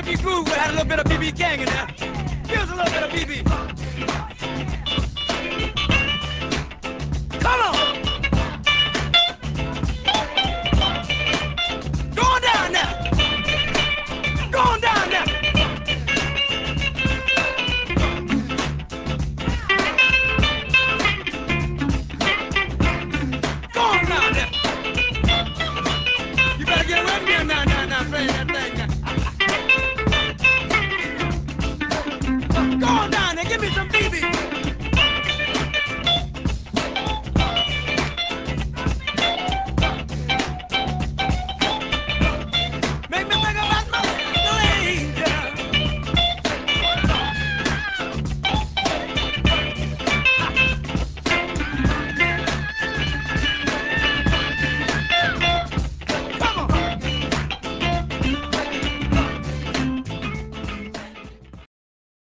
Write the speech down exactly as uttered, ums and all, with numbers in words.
if you groove, we had a little bit of B B King in there. Give us a little bit of B B. Come on!